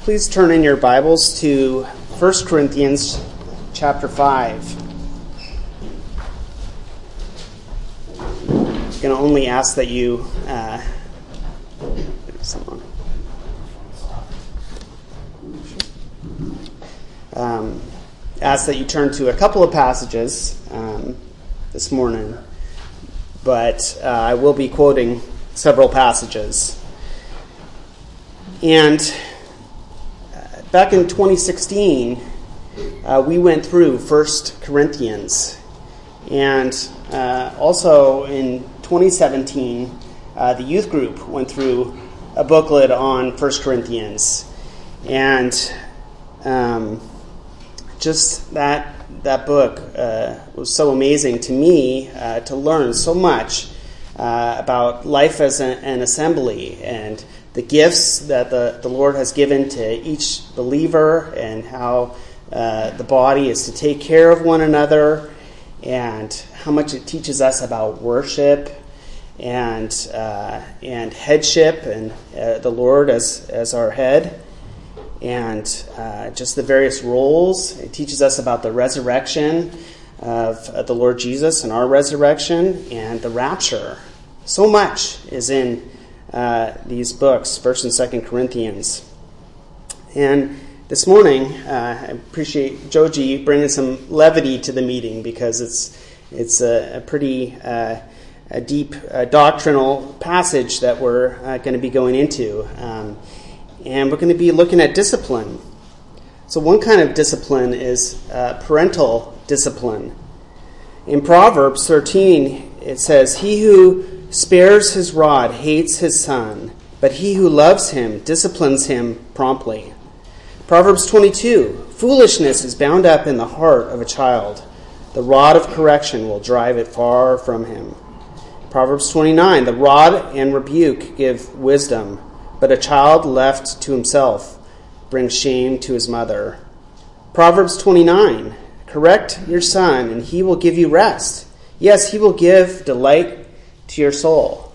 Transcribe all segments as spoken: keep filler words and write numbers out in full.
Please turn in your Bibles to First Corinthians chapter five. I'm going to only ask that you uh, um, ask that you turn to a couple of passages um, this morning, but uh, I will be quoting several passages. And back in twenty sixteen, uh, we went through First Corinthians. And uh, also in twenty seventeen, uh, the youth group went through a booklet on First Corinthians. And um, just that that book uh, was so amazing to me uh, to learn so much uh, about life as a, an assembly and the gifts that the, the Lord has given to each believer, and how uh, the body is to take care of one another, and how much it teaches us about worship and uh, and headship, and uh, the Lord as, as our head, and uh, just the various roles. It teaches us about the resurrection of, of the Lord Jesus and our resurrection, and the rapture. So much is in Uh, these books, First and Second Corinthians. And this morning, uh, I appreciate Joji bringing some levity to the meeting, because it's it's a, a pretty uh, a deep uh, doctrinal passage that we're uh, going to be going into, um, and we're going to be looking at discipline. So one kind of discipline is uh, parental discipline. In Proverbs thirteen, it says, "He who spares his rod hates his son, but he who loves him disciplines him promptly." Proverbs twenty-two, "Foolishness is bound up in the heart of a child. The rod of correction will drive it far from him." Proverbs twenty-nine, "The rod and rebuke give wisdom, but a child left to himself brings shame to his mother." Proverbs twenty-nine, "Correct your son, and he will give you rest. Yes, he will give delight to your soul."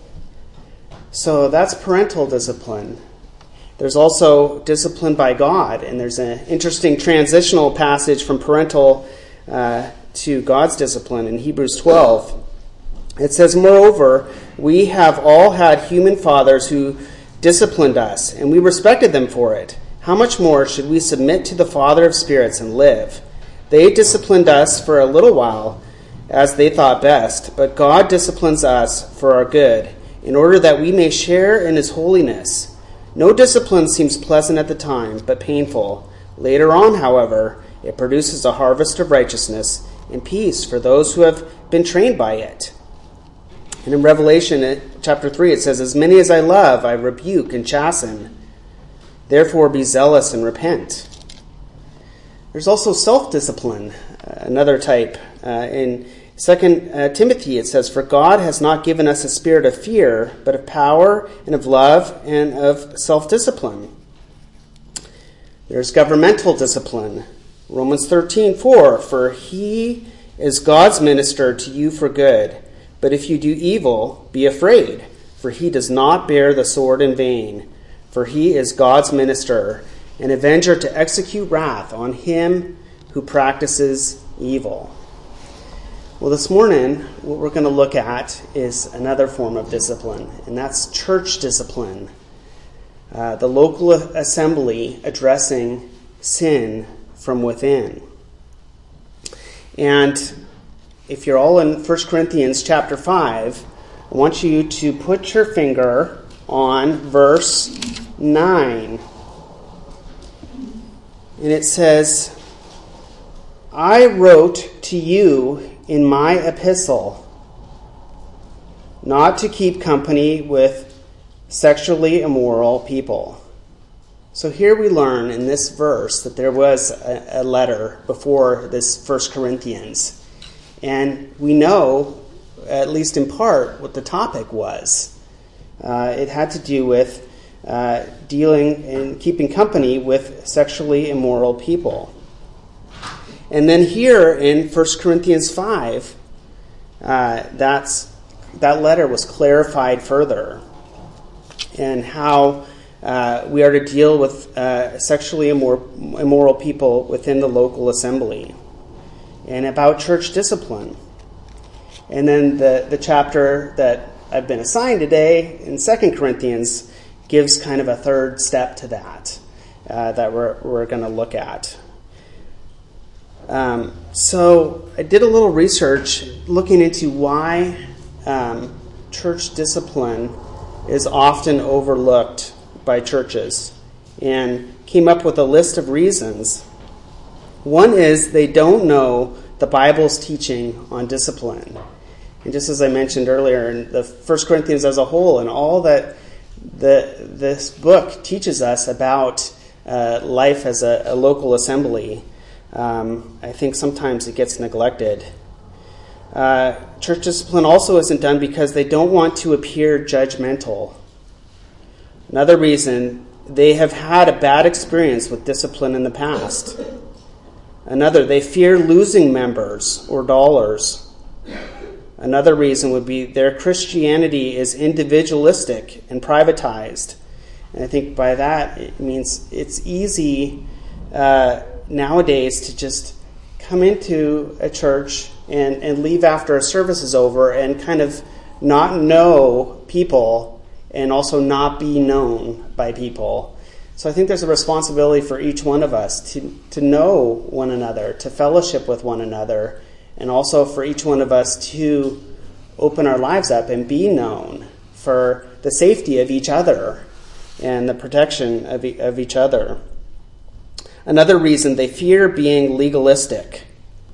So that's parental discipline. There's also discipline by God, and there's an interesting transitional passage from parental uh, to God's discipline in Hebrews twelve. It says, "Moreover, we have all had human fathers who disciplined us, and we respected them for it. How much more should we submit to the Father of spirits and live? They disciplined us for a little while, as they thought best, but God disciplines us for our good, in order that we may share in his holiness. No discipline seems pleasant at the time, but painful. Later on, however, it produces a harvest of righteousness and peace for those who have been trained by it." And in Revelation chapter three, it says, "As many as I love, I rebuke and chasten. Therefore be zealous and repent." There's also self-discipline, uh, another type. Uh, in Second uh, Timothy, it says, "For God has not given us a spirit of fear, but of power and of love and of self-discipline." There's governmental discipline. Romans thirteen four, "For he is God's minister to you for good. But if you do evil, be afraid, for he does not bear the sword in vain. For he is God's minister, an avenger to execute wrath on him who practices evil." Well, this morning, what we're going to look at is another form of discipline, and that's church discipline. Uh, the local assembly addressing sin from within. And if you're all in First Corinthians chapter five, I want you to put your finger on verse nine. And it says, "I wrote to you in my epistle not to keep company with sexually immoral people." So here we learn in this verse that there was a, a letter before this First Corinthians. And we know, at least in part, what the topic was. Uh, it had to do with uh, dealing and keeping company with sexually immoral people. And then here in First Corinthians five, uh, that's that letter was clarified further, and how uh, we are to deal with uh, sexually immor- immoral people within the local assembly, and about church discipline. And then the, the chapter that I've been assigned today in Second Corinthians gives kind of a third step to that, uh, that we're, we're going to look at. Um, so I did a little research looking into why um, church discipline is often overlooked by churches, and came up with a list of reasons. One is they don't know the Bible's teaching on discipline. And just as I mentioned earlier, in the First Corinthians as a whole, and all that the this book teaches us about uh, life as a, a local assembly, um, I think sometimes it gets neglected. Uh, church discipline also isn't done because they don't want to appear judgmental. Another reason, they have had a bad experience with discipline in the past. Another, they fear losing members or dollars. Another reason would be their Christianity is individualistic and privatized. And I think by that it means it's easy uh, nowadays to just come into a church and, and leave after a service is over and kind of not know people and also not be known by people. So I think there's a responsibility for each one of us to, to know one another, to fellowship with one another, and also for each one of us to open our lives up and be known for the safety of each other and the protection of, e- of each other. Another reason, they fear being legalistic.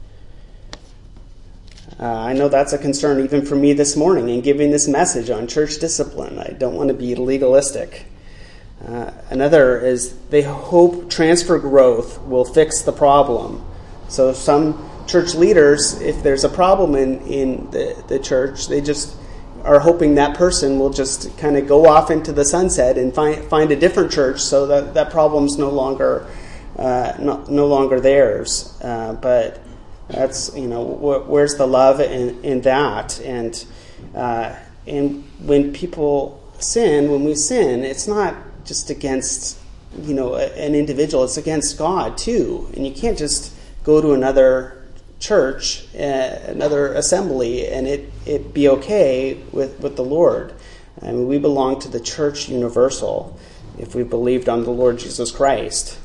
Uh, I know that's a concern even for me this morning in giving this message on church discipline. I don't want to be legalistic. Uh, another is they hope transfer growth will fix the problem. So some church leaders, if there's a problem in, in the, the church, they just are hoping that person will just kind of go off into the sunset and find find a different church so that that problem's no longer uh, no, no longer theirs. Uh, but that's, you know, wh- where's the love in, in that? And uh, and when people sin, when we sin, it's not just against, you know, an individual, it's against God too. And you can't just go to another church, uh, another assembly, and it, it be okay with, with the Lord. I mean, we belong to the church universal if we believed on the Lord Jesus Christ.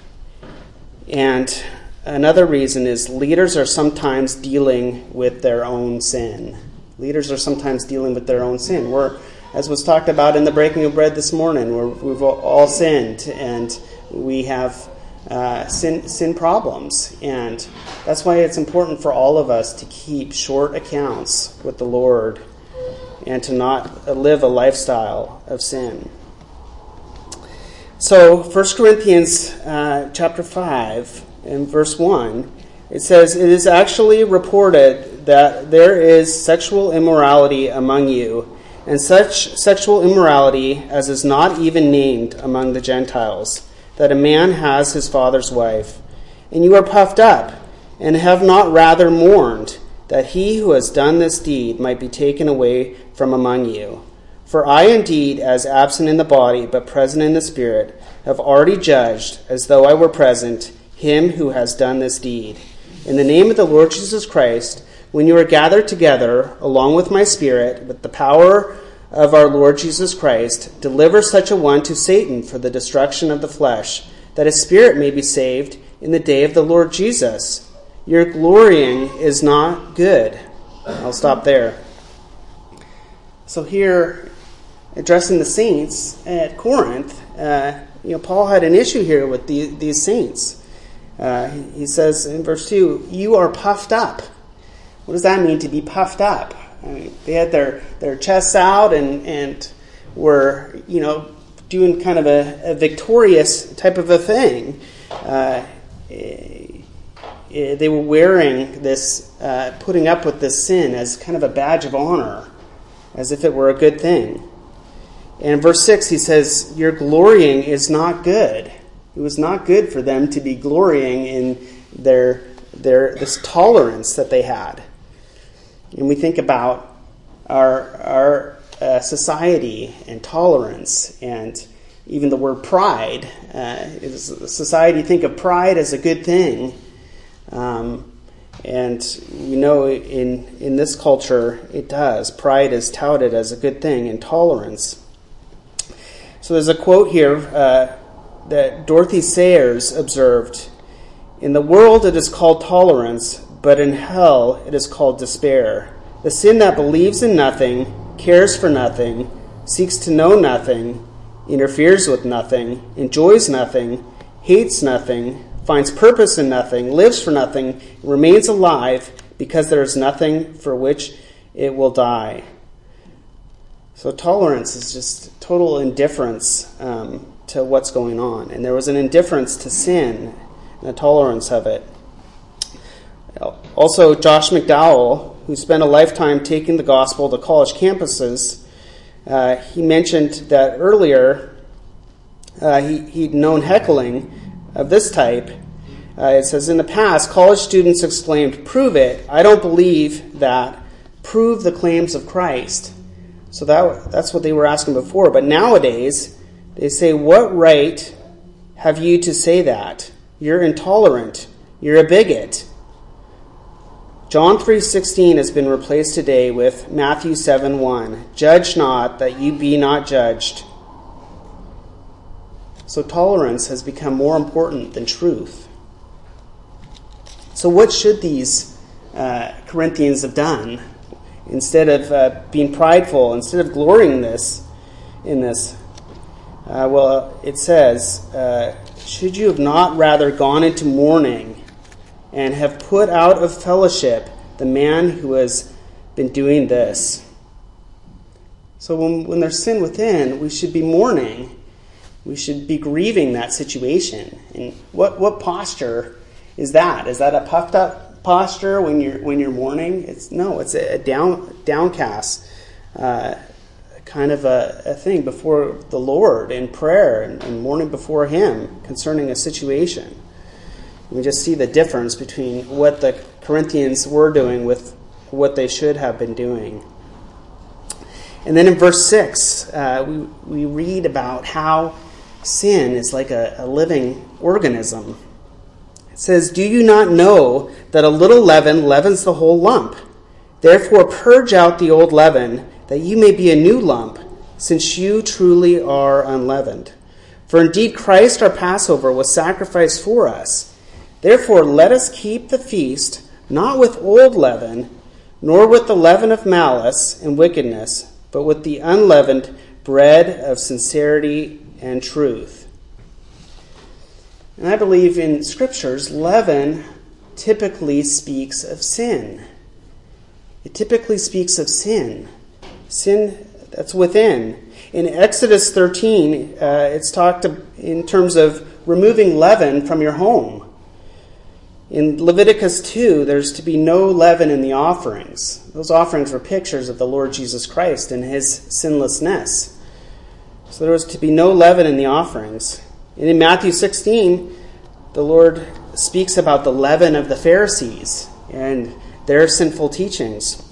And another reason is leaders are sometimes dealing with their own sin. Leaders are sometimes dealing with their own sin. We're, as was talked about in the breaking of bread this morning, we're, we've all sinned, and we have uh, sin sin problems. And that's why it's important for all of us to keep short accounts with the Lord and to not live a lifestyle of sin. So First Corinthians uh, chapter five and verse one, it says, "It is actually reported that there is sexual immorality among you, and such sexual immorality as is not even named among the Gentiles, that a man has his father's wife. And you are puffed up, and have not rather mourned, that he who has done this deed might be taken away from among you. For I indeed, as absent in the body, but present in the Spirit, have already judged, as though I were present, him who has done this deed. In the name of the Lord Jesus Christ, when you are gathered together, along with my Spirit, with the power of our Lord Jesus Christ, deliver such a one to Satan for the destruction of the flesh, that his spirit may be saved in the day of the Lord Jesus. Your glorying is not good." I'll stop there. So here, addressing the saints at Corinth, uh, you know, Paul had an issue here with the, these saints. Uh, he says in verse two, "You are puffed up." What does that mean, to be puffed up? I mean, they had their, their chests out and, and were, you know, doing kind of a, a victorious type of a thing. Uh, they were wearing this, uh, putting up with this sin as kind of a badge of honor, as if it were a good thing. And in verse six, he says, "Your glorying is not good." It was not good for them to be glorying in their their this tolerance that they had. And we think about our our uh, society and tolerance, and even the word pride. Uh, is society think of pride as a good thing. Um, and we know in, in this culture it does. Pride is touted as a good thing, and tolerance. So there's a quote here uh, that Dorothy Sayers observed. In the world it is called tolerance, but in hell it is called despair. The sin that believes in nothing, cares for nothing, seeks to know nothing, interferes with nothing, enjoys nothing, hates nothing, finds purpose in nothing, lives for nothing, remains alive because there is nothing for which it will die. So tolerance is just total indifference um, to what's going on. And there was an indifference to sin and a tolerance of it. Also, Josh McDowell, who spent a lifetime taking the gospel to college campuses, uh, he mentioned that earlier uh, he, he'd known heckling of this type. Uh, it says, in the past, college students exclaimed, "Prove it. I don't believe that. Prove the claims of Christ." So that that's what they were asking before. But nowadays, they say, "What right have you to say that? You're intolerant. You're a bigot." John three sixteen has been replaced today with Matthew seven one. "Judge not, that you be not judged." So tolerance has become more important than truth. So what should these uh, Corinthians have done? Instead of uh, being prideful, instead of glorying this, in this, uh, well, it says, uh, should you have not rather gone into mourning and have put out of fellowship the man who has been doing this? So when, when there's sin within, we should be mourning. We should be grieving that situation. And what, what posture is that? Is that a puffed up posture when you're when you're mourning? It's no, it's a down downcast uh, kind of a, a thing before the Lord in prayer and, and mourning before Him concerning a situation. We just see the difference between what the Corinthians were doing with what they should have been doing. And then in verse six, uh, we we read about how sin is like a, a living organism. It says, "Do you not know that a little leaven leavens the whole lump? Therefore purge out the old leaven, that you may be a new lump, since you truly are unleavened. For indeed Christ our Passover was sacrificed for us. Therefore let us keep the feast, not with old leaven, nor with the leaven of malice and wickedness, but with the unleavened bread of sincerity and truth." And I believe in Scriptures, leaven typically speaks of sin. It typically speaks of sin. Sin that's within. In Exodus thirteen, uh, it's talked in terms of removing leaven from your home. In Leviticus two, there's to be no leaven in the offerings. Those offerings were pictures of the Lord Jesus Christ and His sinlessness. So there was to be no leaven in the offerings. And in Matthew sixteen, the Lord speaks about the leaven of the Pharisees and their sinful teachings.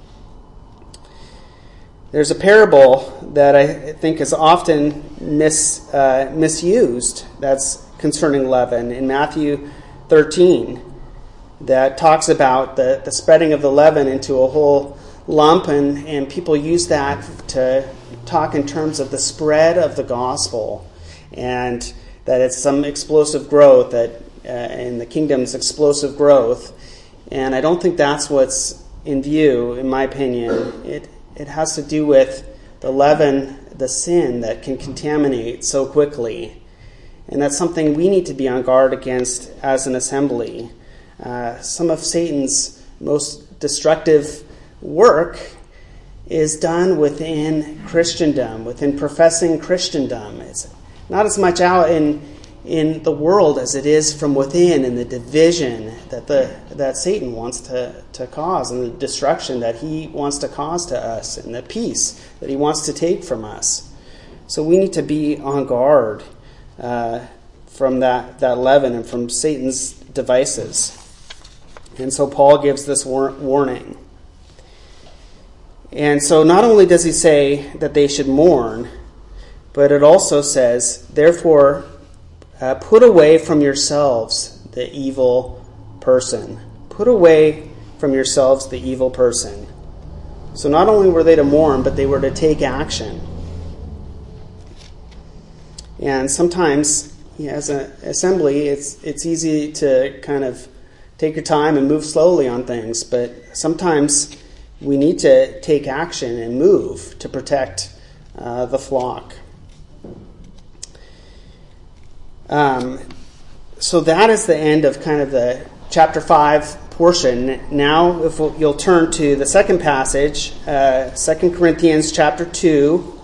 There's a parable that I think is often mis, uh, misused that's concerning leaven in Matthew thirteen that talks about the, the spreading of the leaven into a whole lump, and, and people use that to talk in terms of the spread of the gospel and that it's some explosive growth, that uh, in the kingdom's explosive growth. And I don't think that's what's in view, in my opinion. It it has to do with the leaven, the sin that can contaminate so quickly. And that's something we need to be on guard against as an assembly. Uh, some of Satan's most destructive work is done within Christendom, within professing Christendom. It's not as much out in in the world as it is from within, in the division that the that Satan wants to, to cause, and the destruction that he wants to cause to us, and the peace that he wants to take from us. So we need to be on guard uh, from that, that leaven and from Satan's devices. And so Paul gives this war- warning. And so not only does he say that they should mourn, but it also says, therefore, uh, put away from yourselves the evil person. Put away from yourselves the evil person. So not only were they to mourn, but they were to take action. And sometimes, yeah, as an assembly, it's it's easy to kind of take your time and move slowly on things, but sometimes we need to take action and move to protect uh, the flock. Um, so that is the end of kind of the chapter five portion. Now, if we'll, you'll turn to the second passage, uh, Second Corinthians chapter two,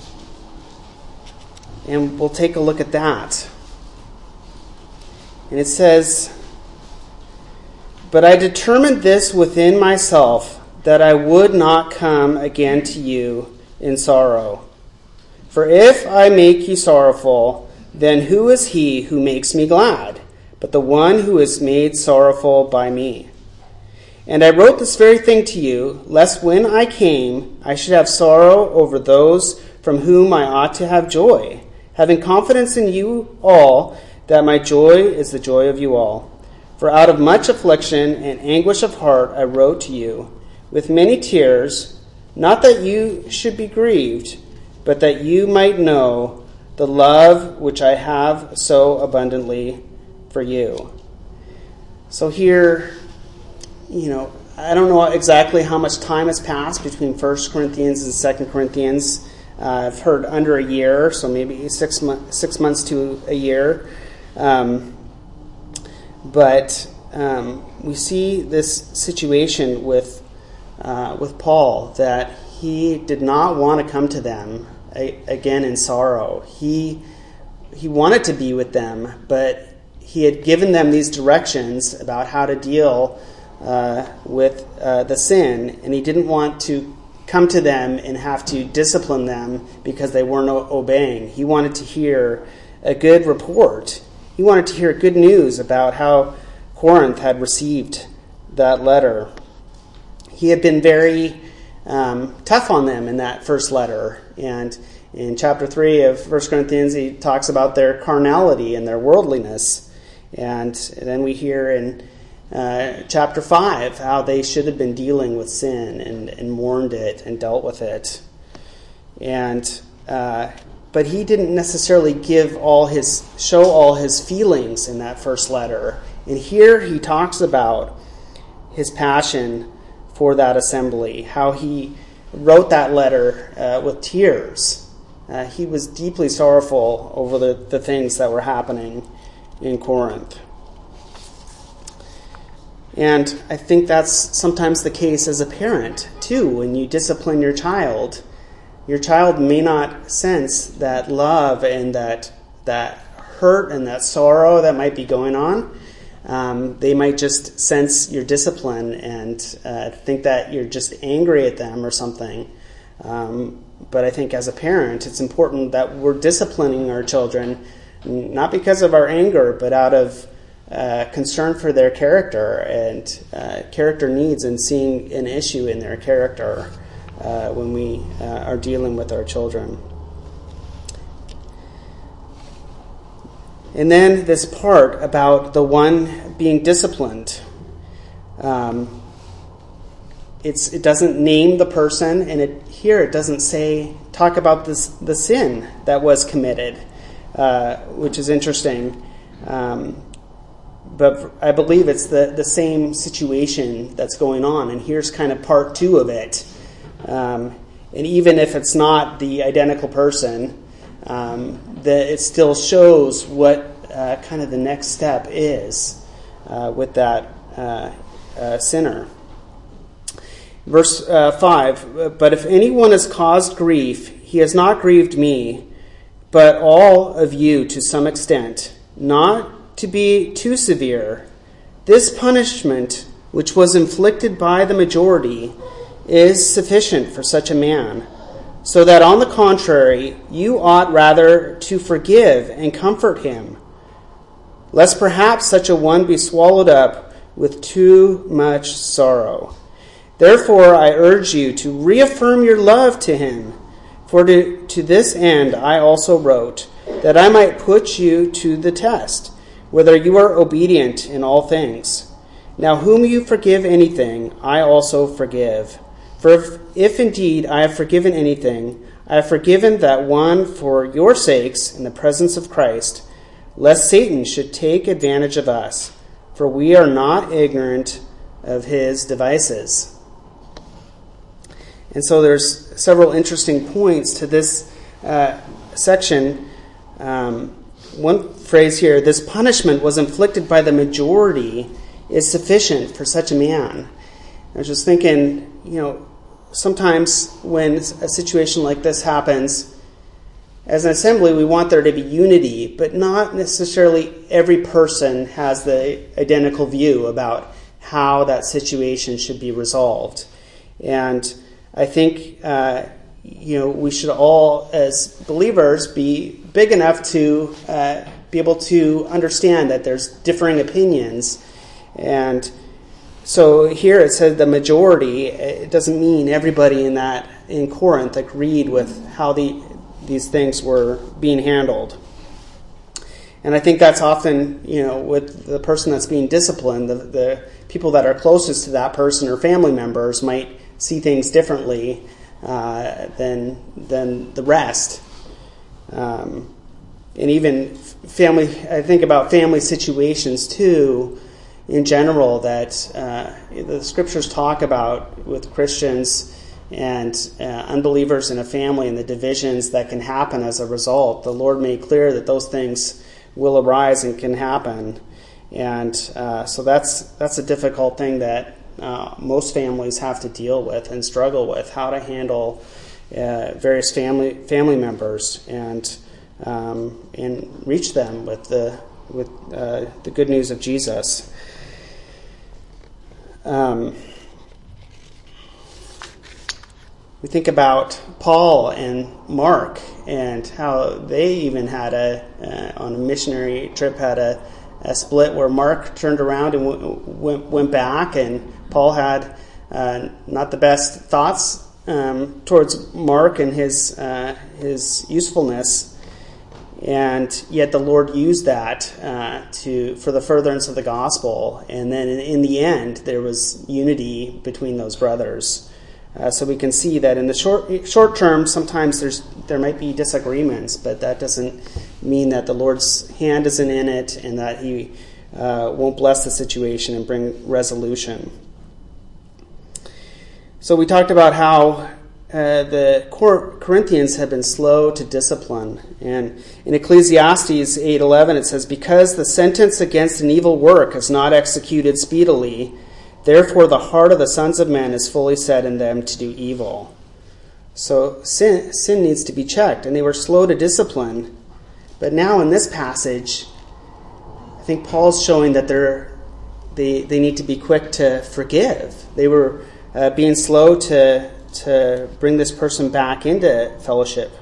and we'll take a look at that. And it says, "But I determined this within myself, that I would not come again to you in sorrow. For if I make you sorrowful, then who is he who makes me glad, but the one who is made sorrowful by me? And I wrote this very thing to you, lest when I came I should have sorrow over those from whom I ought to have joy, having confidence in you all, that my joy is the joy of you all. For out of much affliction and anguish of heart I wrote to you, with many tears, not that you should be grieved, but that you might know the love which I have so abundantly for you." So here, you know, I don't know exactly how much time has passed between First Corinthians and Second Corinthians. Uh, I've heard under a year, so maybe six, mo- six months to a year. Um, but um, we see this situation with uh, with Paul, that he did not want to come to them a, again in sorrow. He he wanted to be with them, but he had given them these directions about how to deal uh, with uh, the sin, and he didn't want to come to them and have to discipline them because they weren't obeying. He wanted to hear a good report. He wanted to hear good news about how Corinth had received that letter. He had been very um, tough on them in that first letter. And in chapter three of First Corinthians, he talks about their carnality and their worldliness. And then we hear in uh, chapter five how they should have been dealing with sin and, and mourned it and dealt with it. And uh, but he didn't necessarily give all his show all his feelings in that first letter. And here he talks about his passion for that assembly, how he wrote that letter uh, with tears. Uh, he was deeply sorrowful over the, the things that were happening in Corinth. And I think that's sometimes the case as a parent, too. When you discipline your child, your child may not sense that love and that that hurt and that sorrow that might be going on. Um, they might just sense your discipline and uh, think that you're just angry at them or something. Um, but I think as a parent, it's important that we're disciplining our children, not because of our anger, but out of uh, concern for their character and uh, character needs, and seeing an issue in their character uh, when we uh, are dealing with our children. And then this part about the one being disciplined. Um, it's it doesn't name the person, and it here it doesn't say talk about this the sin that was committed, uh, which is interesting. Um, but I believe it's the, the same situation that's going on, and here's kind of part two of it. Um, and even if it's not the identical person, Um, that it still shows what uh, kind of the next step is uh, with that uh, uh, sinner. Verse uh, five, "But if anyone has caused grief, he has not grieved me, but all of you to some extent, not to be too severe. This punishment, which was inflicted by the majority, is sufficient for such a man. So that on the contrary, you ought rather to forgive and comfort him, lest perhaps such a one be swallowed up with too much sorrow. Therefore I urge you to reaffirm your love to him, For to, to this end I also wrote, that I might put you to the test, whether you are obedient in all things. Now whom you forgive anything, I also forgive. For if, if indeed I have forgiven anything, I have forgiven that one for your sakes in the presence of Christ, lest Satan should take advantage of us, for we are not ignorant of his devices. And so there's several interesting points to this uh, section. Um, one phrase here, this punishment was inflicted by the majority, is sufficient for such a man. I was just thinking, you know, sometimes when a situation like this happens, as an assembly, we want there to be unity, but not necessarily every person has the identical view about how that situation should be resolved. And I think, uh, you know, we should all, as believers, be big enough to uh, be able to understand that there's differing opinions. And so here it said the majority. It doesn't mean everybody in that in Corinth agreed with how the these things were being handled. And I think that's often, you know, with the person that's being disciplined, the, the people that are closest to that person or family members might see things differently uh, than than the rest. Um, and even family, I think about family situations too, in general, that uh, the scriptures talk about with Christians and uh, unbelievers in a family and the divisions that can happen as a result. The Lord made clear that those things will arise and can happen. And uh, so that's that's a difficult thing that uh, most families have to deal with and struggle with, how to handle uh, various family family members and um, and reach them with the with uh, the good news of Jesus. Um, we think about Paul and Mark and how they even had a uh, on a missionary trip had a, a split where Mark turned around and w- went, went back, and Paul had uh, not the best thoughts um, towards Mark and his uh, his usefulness, and yet the Lord used that uh, to for the furtherance of the gospel, and then in, in the end there was unity between those brothers. Uh, so we can see that in the short short term, sometimes there's there might be disagreements, but that doesn't mean that the Lord's hand isn't in it and that He uh, won't bless the situation and bring resolution. So we talked about how uh, the Corinthians had been slow to discipline, and in Ecclesiastes eight eleven it says, "Because the sentence against an evil work is not executed speedily, therefore the heart of the sons of men is fully set in them to do evil." So sin, sin needs to be checked, and they were slow to discipline. But now in this passage, I think Paul's showing that they're, they they need to be quick to forgive. They were uh, being slow to to bring this person back into fellowship.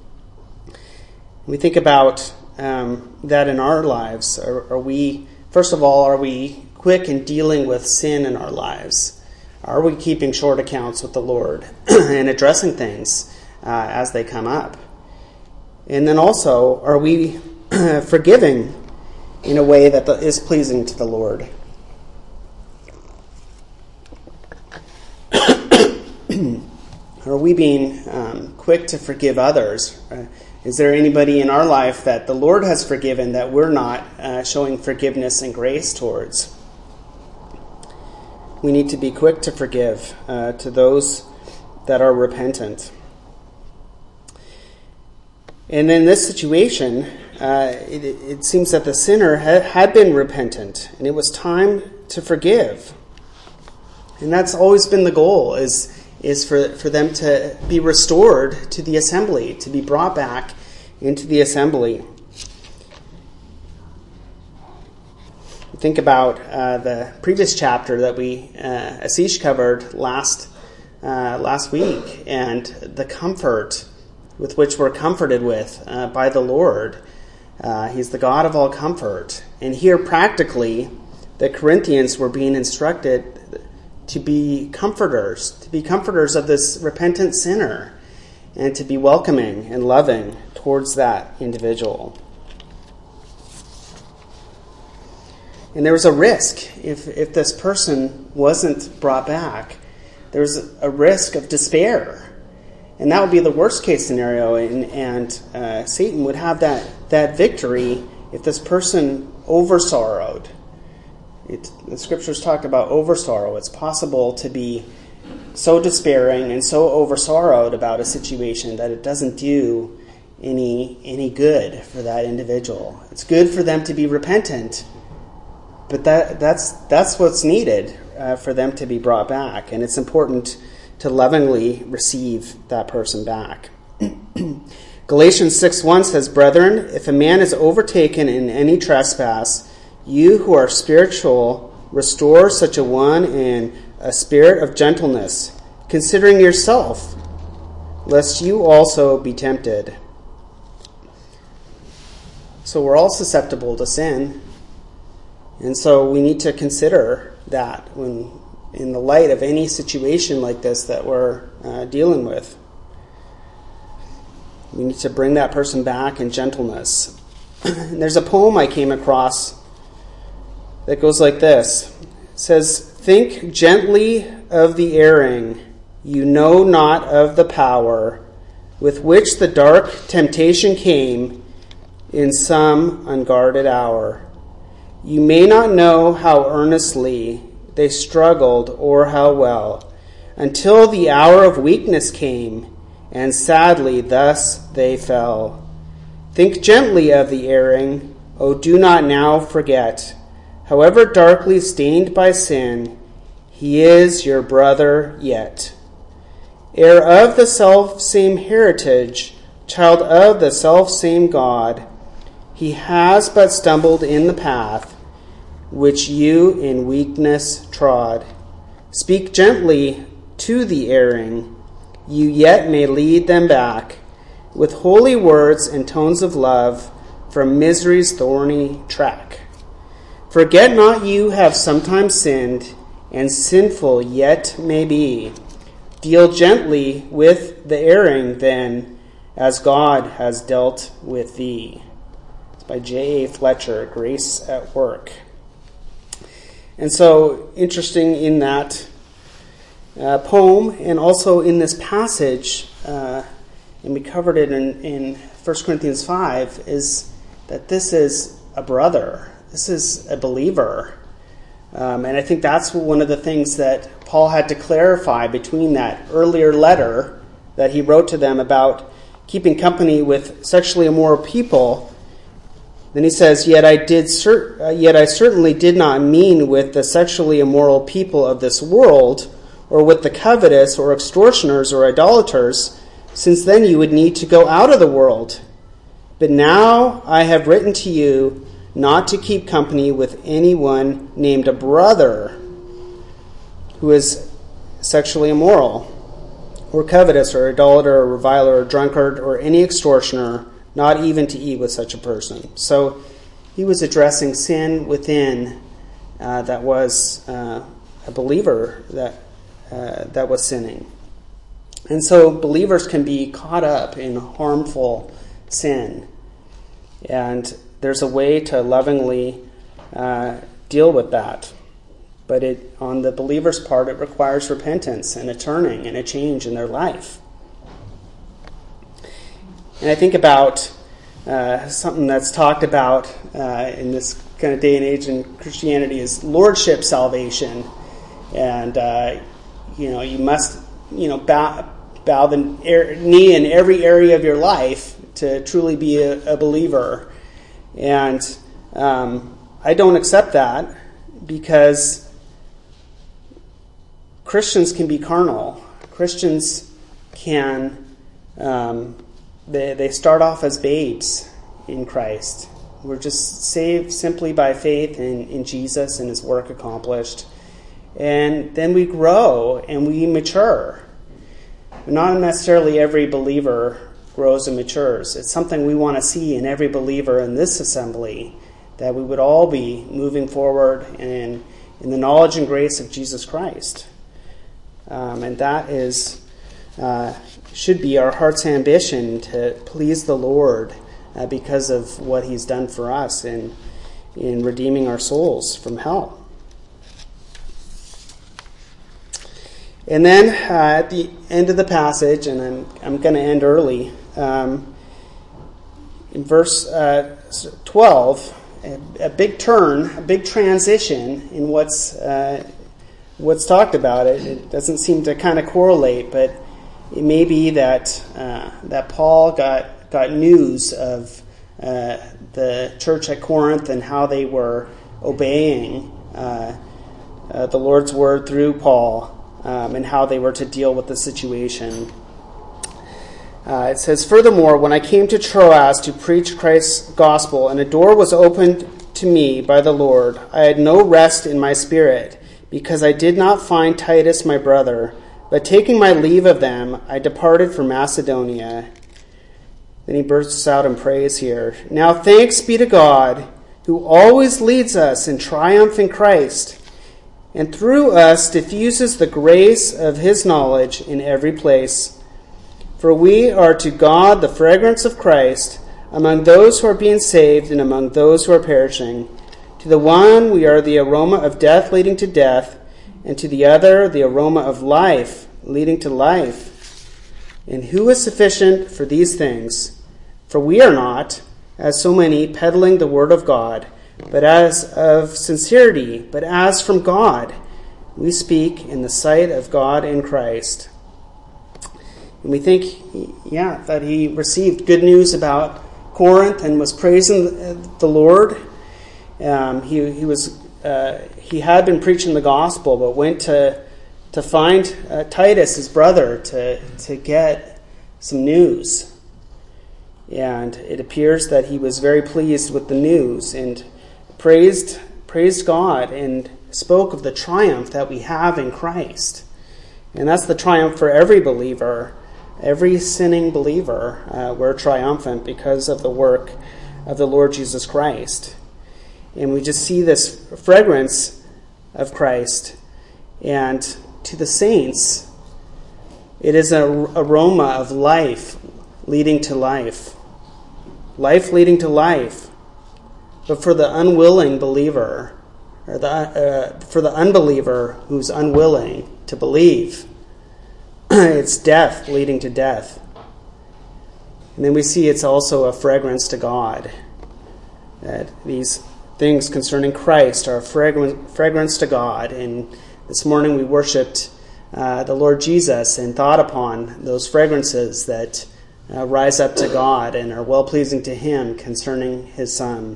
We think about um, that in our lives. Are, are we, first of all, are we quick in dealing with sin in our lives? Are we keeping short accounts with the Lord and addressing things uh, as they come up? And then also, are we forgiving in a way that is pleasing to the Lord? Are we being um, quick to forgive others? Uh, is there anybody in our life that the Lord has forgiven that we're not uh, showing forgiveness and grace towards? We need to be quick to forgive uh, to those that are repentant. And in this situation, uh, it, it seems that the sinner ha- had been repentant, and it was time to forgive. And that's always been the goal, is, is for, for them to be restored to the assembly, to be brought back into the assembly. Think about uh, the previous chapter that we, uh, Ashish covered last uh, last week, and the comfort with which we're comforted with uh, by the Lord. Uh, he's the God of all comfort. And here, practically, the Corinthians were being instructed to be comforters, to be comforters of this repentant sinner. and to be welcoming and loving towards that individual. And there was a risk if, if this person wasn't brought back. There was a risk of despair. And that would be the worst case scenario. And, and uh, Satan would have that, that victory if this person over-sorrowed. It, the scriptures talk about over-sorrow. It's possible to be so despairing and so over-sorrowed about a situation that it doesn't do any, any good for that individual. It's good for them to be repentant, but that, that's that's what's needed uh, for them to be brought back. And it's important to lovingly receive that person back. Galatians six one says, "Brethren, if a man is overtaken in any trespass, you who are spiritual, restore such a one in a spirit of gentleness, considering yourself, lest you also be tempted." So we're all susceptible to sin. And so we need to consider that when, in the light of any situation like this that we're uh, dealing with. We need to bring that person back in gentleness. And there's a poem I came across that goes like this. It says, "Think gently of the erring, you know not of the power with which the dark temptation came in some unguarded hour. You may not know how earnestly they struggled or how well, until the hour of weakness came, and sadly thus they fell. Think gently of the erring, oh, do not now forget, however darkly stained by sin, he is your brother yet. Heir of the self-same heritage, child of the self-same God, he has but stumbled in the path which you in weakness trod. Speak gently to the erring, you yet may lead them back, with holy words and tones of love from misery's thorny track. Forget not you have sometimes sinned, and sinful yet may be. Deal gently with the erring then, as God has dealt with thee." It's by J A Fletcher, Grace at Work. And so, interesting in that uh, poem and also in this passage, uh, and we covered it in, in First Corinthians five, is that this is a brother. This is a believer. Um, and I think that's one of the things that Paul had to clarify between that earlier letter that he wrote to them about keeping company with sexually immoral people. Then he says, yet I did, cer- uh, yet I certainly did not mean with the sexually immoral people of this world, or with the covetous, or extortioners, or idolaters, since then you would need to go out of the world. But now I have written to you not to keep company with anyone named a brother who is sexually immoral, or covetous, or idolater, or reviler, or drunkard, or any extortioner, not even to eat with such a person. So he was addressing sin within uh, that was uh, a believer that uh, that was sinning. And so believers can be caught up in harmful sin. And there's a way to lovingly uh, deal with that. But it, on the believer's part, it requires repentance and a turning and a change in their life. And I think about uh, something that's talked about uh, in this kind of day and age in Christianity is lordship salvation. And, uh, you know, you must, you know, bow, bow the knee in every area of your life to truly be a, a believer. And um, I don't accept that because Christians can be carnal. Christians can... Um, They they start off as babes in Christ. We're just saved simply by faith in, in Jesus and his work accomplished. And then we grow and we mature. But not necessarily every believer grows and matures. It's something we want to see in every believer in this assembly, that we would all be moving forward in, in the knowledge and grace of Jesus Christ. Um, and that is... Uh, should be our heart's ambition to please the Lord uh, because of what he's done for us in, in redeeming our souls from hell. And then uh, at the end of the passage, and I'm I'm going to end early, um, in verse uh, twelve, a, a big turn, a big transition in what's uh, what's talked about. It, it doesn't seem to kind of correlate, but it may be that uh, that Paul got got news of uh, the church at Corinth and how they were obeying uh, uh, the Lord's word through Paul. Um, and how they were to deal with the situation. Uh, it says, "Furthermore, when I came to Troas to preach Christ's gospel, and a door was opened to me by the Lord, I had no rest in my spirit, because I did not find Titus my brother. But taking my leave of them, I departed for Macedonia." Then he bursts out in praise here. "Now thanks be to God, who always leads us in triumph in Christ, and through us diffuses the grace of his knowledge in every place. For we are to God the fragrance of Christ among those who are being saved and among those who are perishing. To the one we are the aroma of death leading to death, and to the other the aroma of life leading to life. And who is sufficient for these things? For we are not, as so many, peddling the word of God, but as of sincerity, but as from God, we speak in the sight of God in Christ." And we think, yeah, that he received good news about Corinth and was praising the Lord. Um, he he was uh, he had been preaching the gospel, but went to to find uh, Titus, his brother, to to get some news. And it appears that he was very pleased with the news and praised praised God and spoke of the triumph that we have in Christ. And that's the triumph for every believer, every sinning believer. Uh, we're triumphant because of the work of the Lord Jesus Christ. And we just see this fragrance of Christ. And to the saints, it is an aroma of life leading to life. Life leading to life. But for the unwilling believer, or the uh, for the unbeliever who's unwilling to believe, it's death leading to death. And then we see it's also a fragrance to God. That these things concerning Christ are a fragrance, fragrance to God. And this morning we worshipped uh, the Lord Jesus and thought upon those fragrances that uh, rise up to God and are well-pleasing to Him concerning His Son.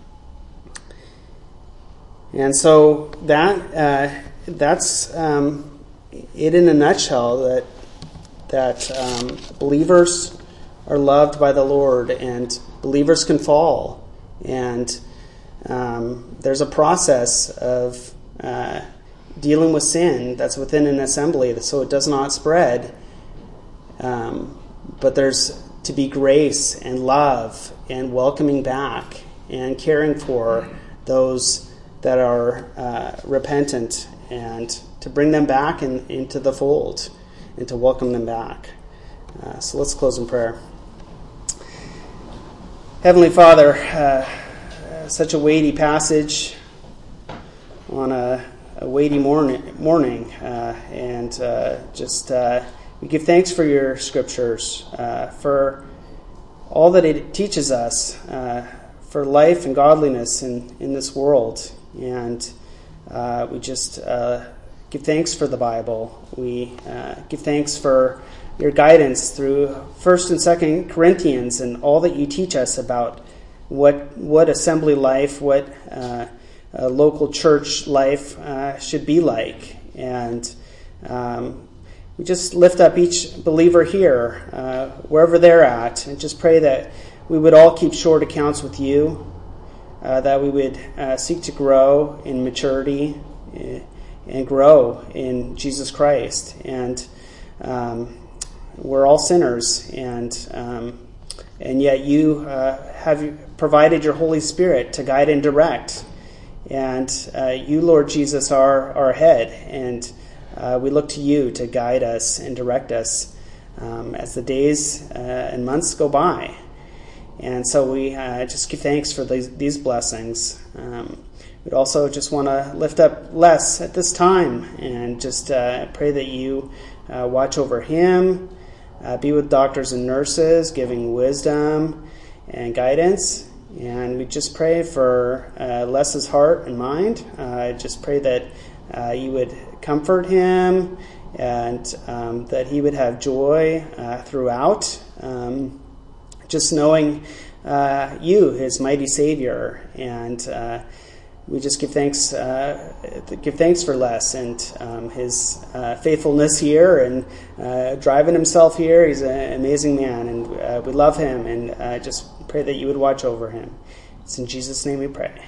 And so that uh, that's um, it in a nutshell, that that um, believers are loved by the Lord, and believers can fall, and um, there's a process of uh, dealing with sin that's within an assembly, so it does not spread. Um, but there's to be grace and love and welcoming back and caring for those that are uh, repentant, and to bring them back in, into the fold and to welcome them back. Uh, so let's close in prayer. Heavenly Father, uh, such a weighty passage on a, a weighty morning, morning uh, and uh, just uh, we give thanks for your scriptures, uh, for all that it teaches us, uh, for life and godliness in, in this world. And uh, we just uh, give thanks for the Bible. We uh, give thanks for your guidance through First and Second Corinthians and all that you teach us about what what assembly life, what uh, uh, local church life uh, should be like. And um, we just lift up each believer here, uh, wherever they're at, and just pray that we would all keep short accounts with you. Uh, that we would uh, seek to grow in maturity uh, and grow in Jesus Christ. And um, we're all sinners, and um, and yet you uh, have provided your Holy Spirit to guide and direct. And uh, you, Lord Jesus, are our head, and uh, we look to you to guide us and direct us um, as the days uh, and months go by. And so we uh, just give thanks for these, these blessings. Um, we'd also just want to lift up Les at this time and just uh, pray that you uh, watch over him, uh, be with doctors and nurses, giving wisdom and guidance. And we just pray for uh, Les's heart and mind. Uh, just pray that uh, you would comfort him and um, that he would have joy uh, throughout. Um, Just knowing uh, you, his mighty Savior, and uh, we just give thanks, uh, give thanks for Les and um, his uh, faithfulness here and uh, driving himself here. He's an amazing man, and uh, we love him, and uh, just pray that you would watch over him. It's in Jesus' name we pray.